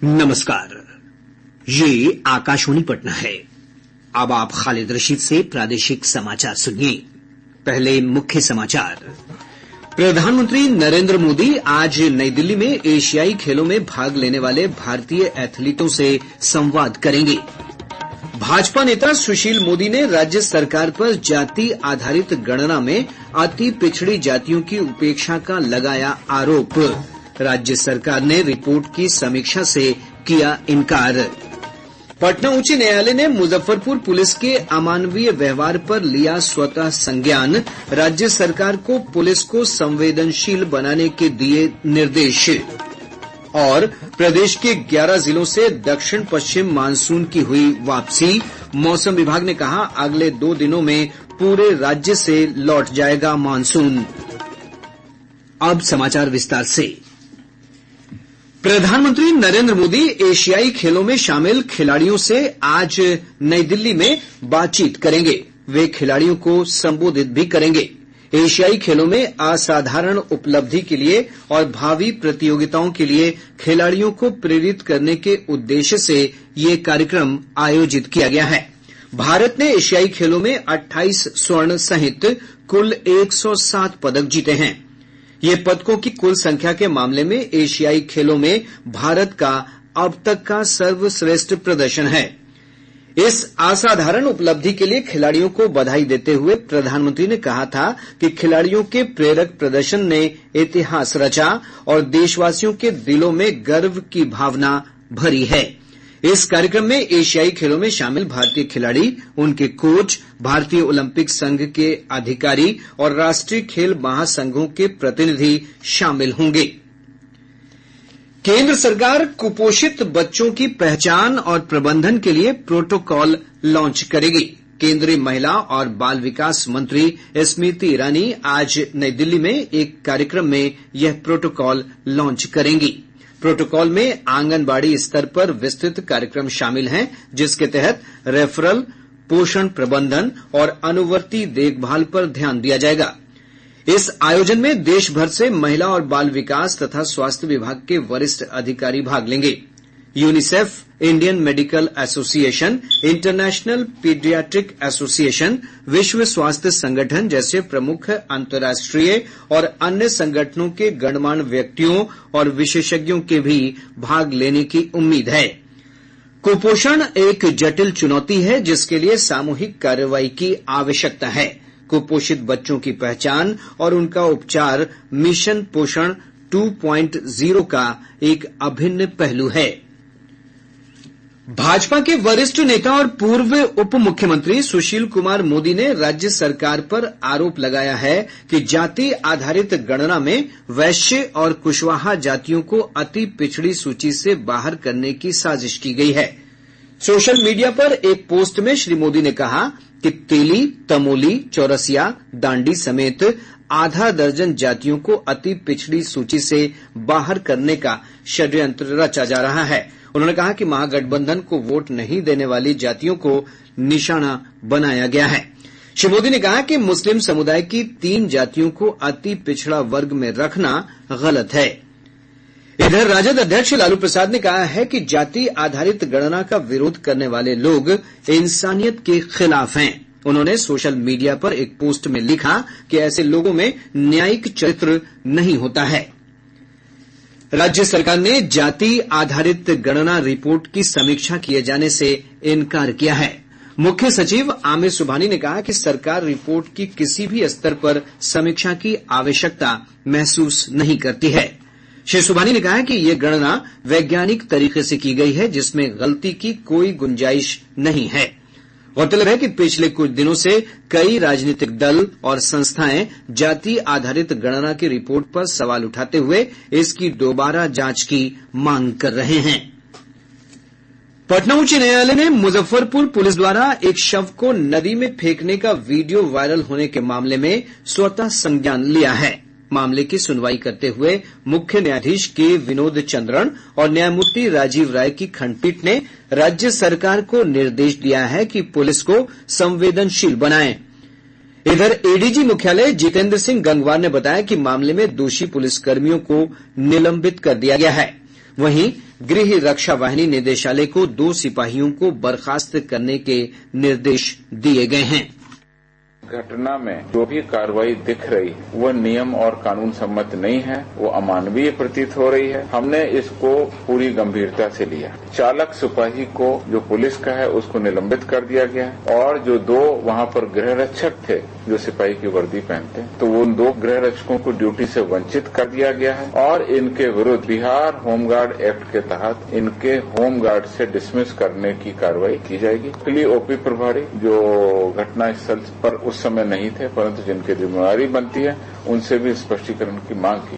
नमस्कार, ये आकाशवाणी पटना है। अब आप खालिद रशीद से प्रादेशिक समाचार सुनिए। पहले मुख्य समाचार। प्रधानमंत्री नरेंद्र मोदी आज नई दिल्ली में एशियाई खेलों में भाग लेने वाले भारतीय एथलीटों से संवाद करेंगे। भाजपा नेता सुशील मोदी ने राज्य सरकार पर जाति आधारित गणना में अति पिछड़ी जातियों की उपेक्षा का लगाया आरोप। राज्य सरकार ने रिपोर्ट की समीक्षा से किया इनकार। पटना उच्च न्यायालय ने मुजफ्फरपुर पुलिस के अमानवीय व्यवहार पर लिया स्वतः संज्ञान। राज्य सरकार को पुलिस को संवेदनशील बनाने के दिए निर्देश। और प्रदेश के 11 जिलों से दक्षिण पश्चिम मानसून की हुई वापसी। मौसम विभाग ने कहा, अगले 2 दिनों में पूरे राज्य से लौट जाएगा मानसून। अब समाचार विस्तार से। प्रधानमंत्री नरेंद्र मोदी एशियाई खेलों में शामिल खिलाड़ियों से आज नई दिल्ली में बातचीत करेंगे। वे खिलाड़ियों को संबोधित भी करेंगे। एशियाई खेलों में असाधारण उपलब्धि के लिए और भावी प्रतियोगिताओं के लिए खिलाड़ियों को प्रेरित करने के उद्देश्य से ये कार्यक्रम आयोजित किया गया है। भारत ने एशियाई खेलों में 28 स्वर्ण सहित कुल 107 पदक जीते हैं। ये पदकों की कुल संख्या के मामले में एशियाई खेलों में भारत का अब तक का सर्वश्रेष्ठ प्रदर्शन है। इस असाधारण उपलब्धि के लिए खिलाड़ियों को बधाई देते हुए प्रधानमंत्री ने कहा था कि खिलाड़ियों के प्रेरक प्रदर्शन ने इतिहास रचा और देशवासियों के दिलों में गर्व की भावना भरी है। इस कार्यक्रम में एशियाई खेलों में शामिल भारतीय खिलाड़ी, उनके कोच, भारतीय ओलंपिक संघ के अधिकारी और राष्ट्रीय खेल महासंघों के प्रतिनिधि शामिल होंगे। केंद्र सरकार कुपोषित बच्चों की पहचान और प्रबंधन के लिए प्रोटोकॉल लॉन्च करेगी। केंद्रीय महिला और बाल विकास मंत्री स्मृति ईरानी आज नई दिल्ली में एक कार्यक्रम में यह प्रोटोकॉल लॉन्च करेंगी। प्रोटोकॉल में आंगनबाड़ी स्तर पर विस्तृत कार्यक्रम शामिल हैं, जिसके तहत रेफरल, पोषण प्रबंधन और अनुवर्ती देखभाल पर ध्यान दिया जाएगा। इस आयोजन में देश भर से महिला और बाल विकास तथा स्वास्थ्य विभाग के वरिष्ठ अधिकारी भाग लेंगे। UNICEF, Indian medical association, international paediatric association, विश्व स्वास्थ्य संगठन जैसे प्रमुख अंतर्राष्ट्रीय और अन्य संगठनों के गणमान्य व्यक्तियों और विशेषज्ञों के भी भाग लेने की उम्मीद है। कुपोषण एक जटिल चुनौती है, जिसके लिए सामूहिक कार्रवाई की आवश्यकता है। कुपोषित बच्चों की पहचान और उनका उपचार मिशन पोषण 2.0 का एक अभिन्न पहलू है। भाजपा के वरिष्ठ नेता और पूर्व उप मुख्यमंत्री सुशील कुमार मोदी ने राज्य सरकार पर आरोप लगाया है कि जाति आधारित गणना में वैश्य और कुशवाहा जातियों को अति पिछड़ी सूची से बाहर करने की साजिश की गई है। सोशल मीडिया पर एक पोस्ट में श्री मोदी ने कहा कि तेली, तमोली, चौरसिया, दांडी समेत आधा दर्जन जातियों को अति पिछड़ी सूची से बाहर करने का षड्यंत्र रचा जा रहा है। उन्होंने कहा कि महागठबंधन को वोट नहीं देने वाली जातियों को निशाना बनाया गया है। श्री मोदी ने कहा कि मुस्लिम समुदाय की 3 जातियों को अति पिछड़ा वर्ग में रखना गलत है। इधर राजद अध्यक्ष लालू प्रसाद ने कहा है कि जाति आधारित गणना का विरोध करने वाले लोग इंसानियत के खिलाफ हैं। उन्होंने सोशल मीडिया पर एक पोस्ट में लिखा कि ऐसे लोगों में न्यायिक चरित्र नहीं होता है। राज्य सरकार ने जाति आधारित गणना रिपोर्ट की समीक्षा किए जाने से इनकार किया है। मुख्य सचिव आमिर सुबहानी ने कहा कि सरकार रिपोर्ट की किसी भी स्तर पर समीक्षा की आवश्यकता महसूस नहीं करती है। श्री सुबहानी ने कहा कि यह गणना वैज्ञानिक तरीके से की गई है, जिसमें गलती की कोई गुंजाइश नहीं है। गौरतलब है कि पिछले कुछ दिनों से कई राजनीतिक दल और संस्थाएं जाति आधारित गणना की रिपोर्ट पर सवाल उठाते हुए इसकी दोबारा जांच की मांग कर रहे हैं। पटना उच्च न्यायालय ने मुजफ्फरपुर पुलिस द्वारा एक शव को नदी में फेंकने का वीडियो वायरल होने के मामले में स्वतः संज्ञान लिया है। मामले की सुनवाई करते हुए मुख्य न्यायाधीश के विनोद चंद्रन और न्यायमूर्ति राजीव राय की खंडपीठ ने राज्य सरकार को निर्देश दिया है कि पुलिस को संवेदनशील बनाए। इधर एडीजी मुख्यालय जितेंद्र सिंह गंगवार ने बताया कि मामले में दोषी पुलिसकर्मियों को निलंबित कर दिया गया है। वहीं गृह रक्षा वाहिनी निदेशालय को 2 सिपाहियों को बर्खास्त करने के निर्देश दिए गए हैं। घटना में जो भी कार्रवाई दिख रही है वह नियम और कानून सम्मत नहीं है, वो अमानवीय प्रतीत हो रही है। हमने इसको पूरी गंभीरता से लिया। चालक सिपाही को जो पुलिस का है उसको निलंबित कर दिया गया है और जो 2 वहां पर गृह रक्षक थे जो सिपाही की वर्दी पहनते हैं, तो उन 2 गृह रक्षकों को ड्यूटी से वंचित कर दिया गया है और इनके विरुद्ध बिहार होमगार्ड एक्ट के तहत इनके होमगार्ड से डिसमिस करने की कार्रवाई की जाएगी। इसके लिए ओपी प्रभारी जो घटनास्थल पर उस समय नहीं थे परंतु जिनकी जिम्मेवारी बनती है उनसे भी स्पष्टीकरण की मांग की।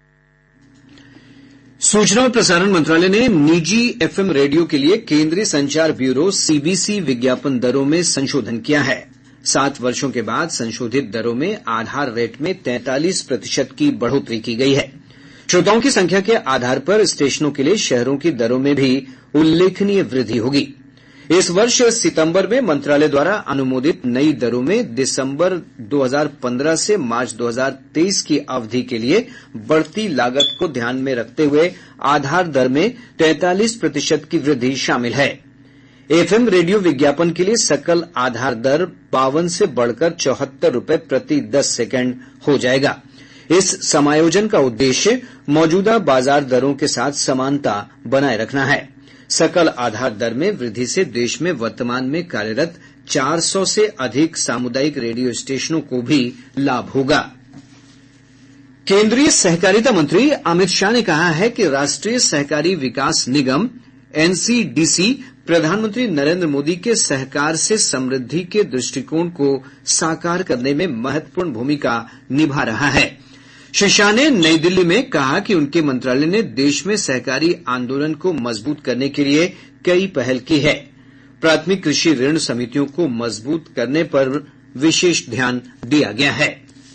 सूचना और प्रसारण मंत्रालय ने निजी एफएम रेडियो के लिए केंद्रीय संचार ब्यूरो सीबीसी विज्ञापन दरों में संशोधन किया है। 7 वर्षों के बाद संशोधित दरों में आधार रेट में 43% की बढ़ोतरी की गई है। श्रोताओं की संख्या के आधार पर स्टेशनों के लिए शहरों की दरों में भी उल्लेखनीय वृद्धि होगी। इस वर्ष सितंबर में मंत्रालय द्वारा अनुमोदित नई दरों में दिसंबर 2015 से मार्च 2023 की अवधि के लिए बढ़ती लागत को ध्यान में रखते हुए आधार दर में 43% की वृद्धि शामिल है। एफएम रेडियो विज्ञापन के लिए सकल आधार दर 52 से बढ़कर 74 रुपये प्रति 10 सेकंड हो जाएगा। इस समायोजन का उद्देश्य मौजूदा बाजार दरों के साथ समानता बनाए रखना है। सकल आधार दर में वृद्धि से देश में वर्तमान में कार्यरत 400 से अधिक सामुदायिक रेडियो स्टेशनों को भी लाभ होगा। केंद्रीय सहकारिता मंत्री अमित शाह ने कहा है कि राष्ट्रीय सहकारी विकास निगम एनसीडीसी प्रधानमंत्री नरेंद्र मोदी के सहकार से समृद्धि के दृष्टिकोण को साकार करने में महत्वपूर्ण भूमिका निभा रहा है। श्री शाह ने नई दिल्ली में कहा कि उनके मंत्रालय ने देश में सहकारी आंदोलन को मजबूत करने के लिए कई पहल की है। प्राथमिक कृषि ऋण समितियों को मजबूत करने पर विशेष ध्यान दिया गया है।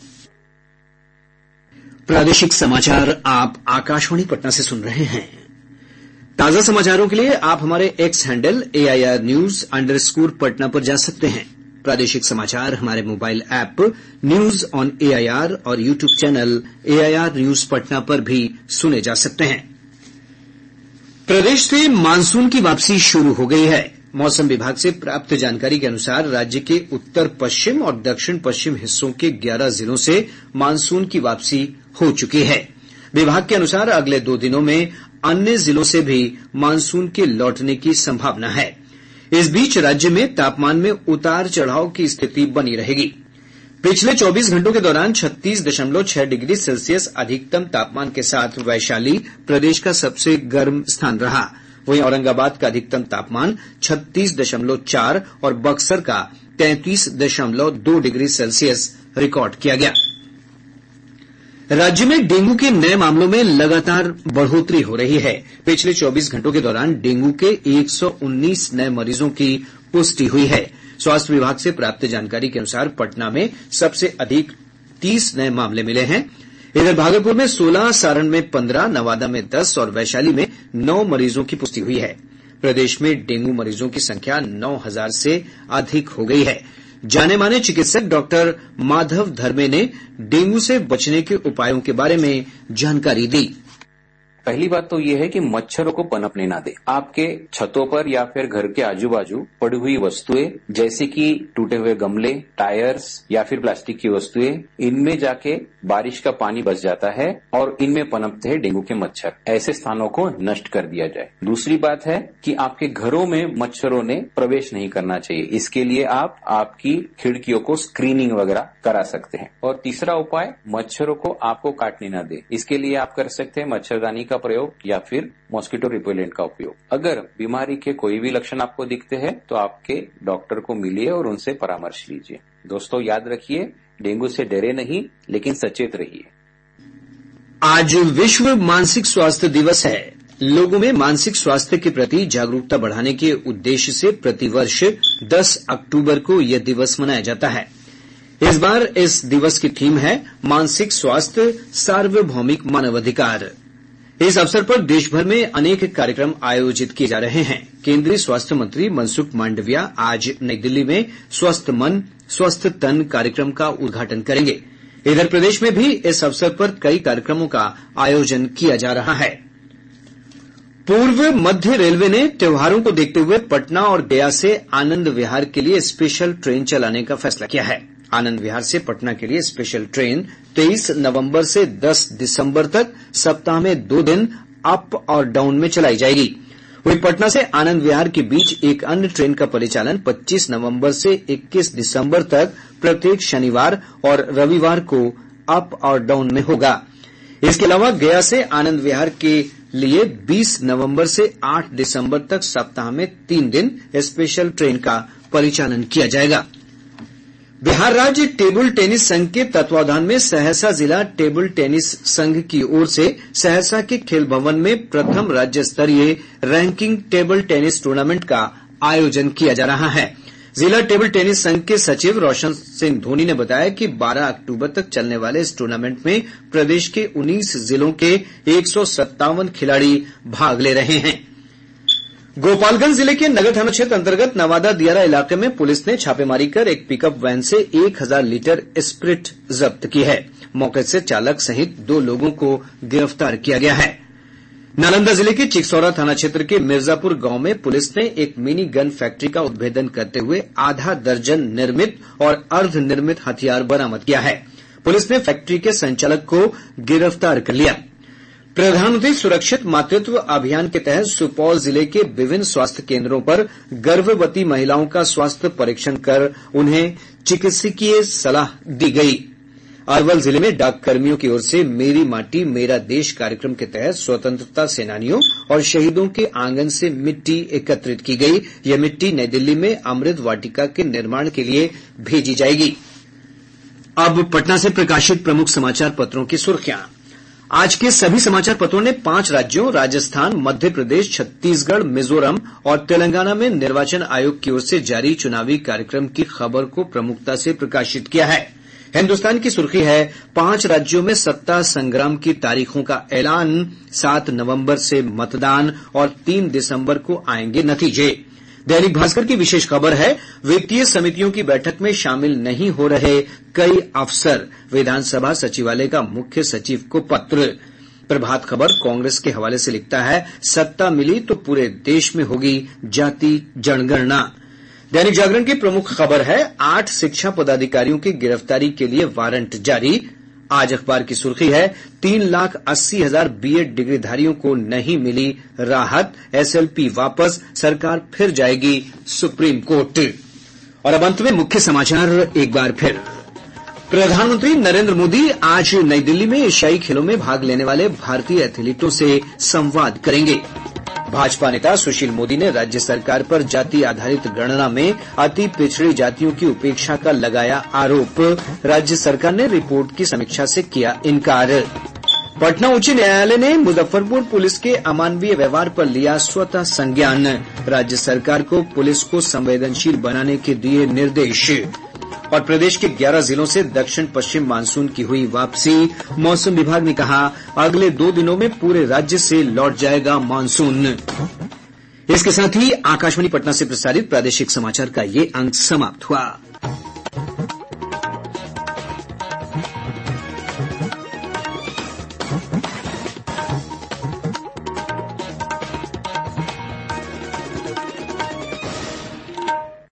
प्रादेशिक समाचार आप आकाशवाणी पटना से सुन रहे हैं। ताजा समाचारों के लिए आप हमारे एक्स हैंडल AIR News _ पर जा सकते हैं। प्रादेशिक समाचार हमारे mobile app news on AIR और YouTube channel AIR News Patna पर भी सुने जा सकते हैं। प्रदेश से मानसून की वापसी शुरू हो गई है। मौसम विभाग से प्राप्त जानकारी के अनुसार राज्य के उत्तर पश्चिम और दक्षिण पश्चिम हिस्सों के 11 जिलों से मानसून की वापसी हो चुकी है। विभाग के अनुसार अगले 2 दिनों में अन्य जिलों से भी मानसून के लौटने की संभावना है। इस बीच राज्य में तापमान में उतार चढ़ाव की स्थिति बनी रहेगी। पिछले 24 घंटों के दौरान 36.6 डिग्री सेल्सियस अधिकतम तापमान के साथ वैशाली प्रदेश का सबसे गर्म स्थान रहा। वहीं औरंगाबाद का अधिकतम तापमान 36.4 और बक्सर का 33.2 डिग्री सेल्सियस रिकॉर्ड किया गया। राज्य में डेंगू के नए मामलों में लगातार बढ़ोतरी हो रही है। पिछले 24 घंटों के दौरान डेंगू के 119 नए मरीजों की पुष्टि हुई है। स्वास्थ्य विभाग से प्राप्त जानकारी के अनुसार पटना में सबसे अधिक 30 नए मामले मिले हैं। इधर भागलपुर में 16, सारण में 15, नवादा में 10 और वैशाली में 9 मरीजों की पुष्टि हुई है। प्रदेश में डेंगू मरीजों की संख्या 9000 से अधिक हो गई है। जाने माने चिकित्सक डॉक्टर माधव धर्मे ने डेंगू से बचने के उपायों के बारे में जानकारी दी। पहली बात तो ये है कि मच्छरों को पनपने ना दे। आपके छतों पर या फिर घर के आजू बाजू पड़ी हुई वस्तुएं जैसे कि टूटे हुए गमले, टायर्स या फिर प्लास्टिक की वस्तुएं, इनमें जाके बारिश का पानी बस जाता है और इनमें पनपते हैं डेंगू के मच्छर। ऐसे स्थानों को नष्ट कर दिया जाए। दूसरी बात है कि आपके घरों में मच्छरों ने प्रवेश नहीं करना चाहिए। इसके लिए आप आपकी खिड़कियों को स्क्रीनिंग वगैरह करा सकते हैं। और तीसरा उपाय, मच्छरों को आपको काटने ना दे। इसके लिए आप कर सकते हैं मच्छरदानी का प्रयोग या फिर मॉस्किटो रिपेलेंट का उपयोग। अगर बीमारी के कोई भी लक्षण आपको दिखते हैं तो आपके डॉक्टर को मिलिए और उनसे परामर्श लीजिए। दोस्तों याद रखिए, डेंगू से डरे नहीं लेकिन सचेत रहिए। आज विश्व मानसिक स्वास्थ्य दिवस है। लोगों में मानसिक स्वास्थ्य के प्रति जागरूकता बढ़ाने के उद्देश्य से प्रतिवर्ष 10 अक्टूबर को यह दिवस मनाया जाता है। इस बार इस दिवस की थीम है मानसिक स्वास्थ्य सार्वभौमिक मानवाधिकार। इस अवसर पर देश भर में अनेक कार्यक्रम आयोजित किए जा रहे हैं। केंद्रीय स्वास्थ्य मंत्री मनसुख मांडविया आज नई दिल्ली में स्वस्थ मन स्वस्थ तन कार्यक्रम का उद्घाटन करेंगे। इधर प्रदेश में भी इस अवसर पर कई कार्यक्रमों का आयोजन किया जा रहा है। पूर्व मध्य रेलवे ने त्योहारों को देखते हुए पटना और गया से आनंद विहार के लिए स्पेशल ट्रेन चलाने का फैसला किया है। आनंद विहार से पटना के लिए स्पेशल ट्रेन 23 नवंबर से 10 दिसंबर तक सप्ताह में 2 दिन अप और डाउन में चलाई जाएगी। वहीं पटना से आनंद विहार के बीच एक अन्य ट्रेन का परिचालन 25 नवंबर से 21 दिसंबर तक प्रत्येक शनिवार और रविवार को अप और डाउन में होगा। इसके अलावा गया से आनंद विहार के लिए 20 नवंबर से 8 दिसंबर तक सप्ताह में 3 दिन स्पेशल ट्रेन का परिचालन किया जाएगा। बिहार राज्य टेबल टेनिस संघ के तत्वावधान में सहरसा जिला टेबल टेनिस संघ की ओर से सहरसा के खेल भवन में प्रथम राज्य स्तरीय रैंकिंग टेबल टेनिस टूर्नामेंट का आयोजन किया जा रहा है। जिला टेबल टेनिस संघ के सचिव रोशन सिंह धोनी ने बताया कि 12 अक्टूबर तक चलने वाले इस टूर्नामेंट में प्रदेश के 19 जिलों के 157 खिलाड़ी भाग ले रहे हैं। गोपालगंज जिले के नगर थाना क्षेत्र अंतर्गत नवादा दियारा इलाके में पुलिस ने छापेमारी कर एक पिकअप वैन से 1000 लीटर स्प्रिट जब्त की है। मौके से चालक सहित 2 लोगों को गिरफ्तार किया गया है। नालंदा जिले के चिकसौरा थाना क्षेत्र के मिर्जापुर गांव में पुलिस ने एक मिनी गन फैक्ट्री का उद्भेदन करते हुए आधा दर्जन निर्मित और अर्ध निर्मित हथियार बरामद किया है। पुलिस ने फैक्ट्री के संचालक को गिरफ्तार कर लिया। प्रधानमंत्री सुरक्षित मातृत्व अभियान के तहत सुपौल जिले के विभिन्न स्वास्थ्य केन्द्रों पर गर्भवती महिलाओं का स्वास्थ्य परीक्षण कर उन्हें चिकित्सकीय सलाह दी गई। अरवल जिले में डाककर्मियों की ओर से मेरी माटी मेरा देश कार्यक्रम के तहत स्वतंत्रता सेनानियों और शहीदों के आंगन से मिट्टी एकत्रित की गई। यह मिट्टी नई दिल्ली में अमृत वाटिका के निर्माण के लिए भेजी जाएगी। अब पटना से प्रकाशित प्रमुख समाचार पत्रों की सुर्खियां। आज के सभी समाचार पत्रों ने 5 राज्यों राजस्थान, मध्य प्रदेश, छत्तीसगढ़, मिजोरम और तेलंगाना में निर्वाचन आयोग की ओर से जारी चुनावी कार्यक्रम की खबर को प्रमुखता से प्रकाशित किया है। हिन्दुस्तान की सुर्खी है 5 राज्यों में सत्ता संग्राम की तारीखों का ऐलान, 7 नवंबर से मतदान और 3 दिसंबर को आएंगे नतीजे। दैनिक भास्कर की विशेष खबर है वित्तीय समितियों की बैठक में शामिल नहीं हो रहे कई अफसर, विधानसभा सचिवालय का मुख्य सचिव को पत्र। प्रभात खबर कांग्रेस के हवाले से लिखता है सत्ता मिली तो पूरे देश में होगी जाति जनगणना। दैनिक जागरण की प्रमुख खबर है 8 शिक्षा पदाधिकारियों की गिरफ्तारी के लिए वारंट जारी। आज अखबार की सुर्खी है 3,80,000 बीएड डिग्रीधारियों को नहीं मिली राहत, एसएलपी वापस, सरकार फिर जाएगी सुप्रीम कोर्ट। और अब अंत में मुख्य समाचार एक बार फिर। प्रधानमंत्री नरेंद्र मोदी आज नई दिल्ली में एशियाई खेलों में भाग लेने वाले भारतीय एथलीटों से संवाद करेंगे। भाजपा नेता सुशील मोदी ने राज्य सरकार पर जाति आधारित गणना में अति पिछड़ी जातियों की उपेक्षा का लगाया आरोप। राज्य सरकार ने रिपोर्ट की समीक्षा से किया इनकार। पटना उच्च न्यायालय ने मुजफ्फरपुर पुलिस के अमानवीय व्यवहार पर लिया स्वतः संज्ञान। राज्य सरकार को पुलिस को संवेदनशील बनाने के दिए निर्देश। और प्रदेश के 11 जिलों से दक्षिण पश्चिम मानसून की हुई वापसी। मौसम विभाग ने कहा अगले 2 दिनों में पूरे राज्य से लौट जाएगा मानसून। इसके साथ ही आकाशवाणी पटना से प्रसारित प्रादेशिक समाचार का ये अंक समाप्त हुआ।